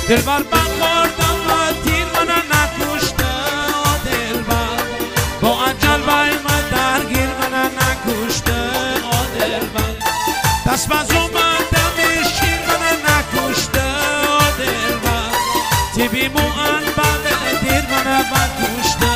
دلبر بخوردم و تیر من نکشته دلبر با اجل بای من درگیر من نکشته دلبر دست باز اومدم شیر من نکشته دلبر تیبی موان بعد دیر من نکشته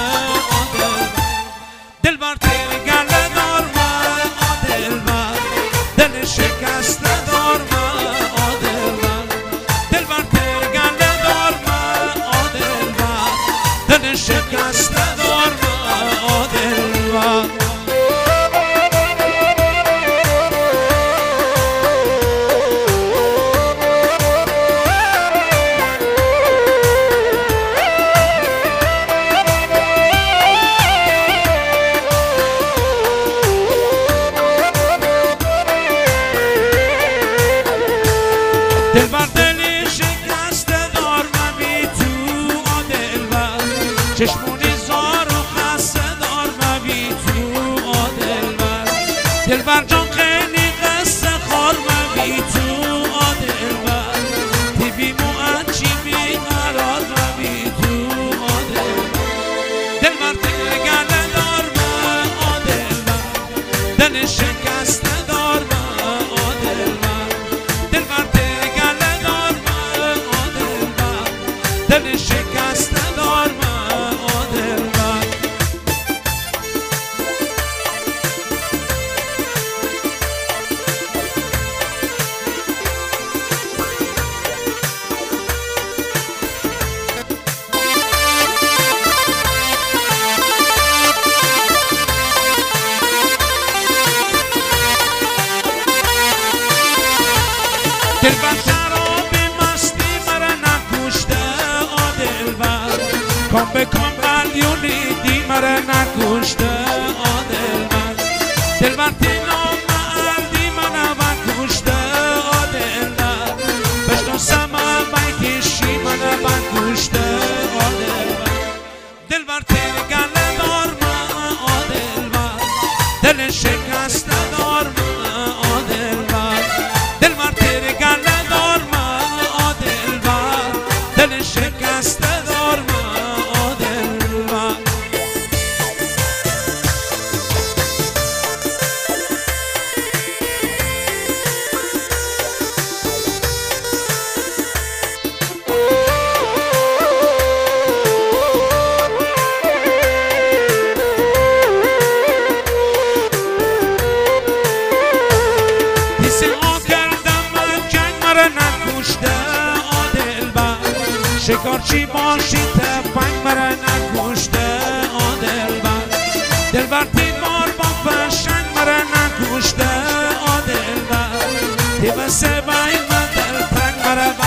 دلبر تیر گله دار من دلبر دل شکسته دار من دلبر دلبر تیر گله دار من دلبر دل شکسته دار من دلبر دلبر دلی شکسته دار مبی تو دلبر چشمونی زار و خسته دار مبی تو دلبر دلبر جان خیلی قصه خار مبی تو دلبر تیبی موچی بی قرار مبی تو دلبر دل گله دار من دلبر دل شکسته دار من دلبر دلبر دل شکسته دار من دلبر دلبر کام به کام قلیونی دی مره نکشته دلبر دلبر تینا مردی منو کشته دلبر بشنو سما بیتشی منو کشته دلبر دلبر تیر گله دار من دلبر دل شکسته دار من دلبر دلبر تیر گله دار من دلبر دل شکسته دار من شکارچی باشی تفنگ مره نکشته دلبر دلبر تیمار با فشنگ مره نکشته دلبر تیب سبایی من دل تنگ مره